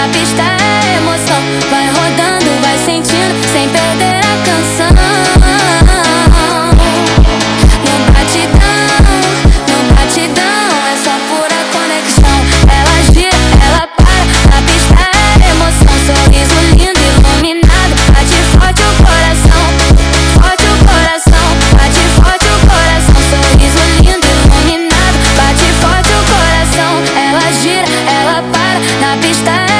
na pista é emoção. Vai rodando, vai sentindo, sem perder a canção. No batidão, é só pura conexão. Ela gira, ela para, na pista é emoção. Sorriso lindo, iluminado, bate forte o coração. Forte o coração, bate forte o coração. Sorriso lindo, iluminado, bate forte o coração. Ela gira, ela para, na pista é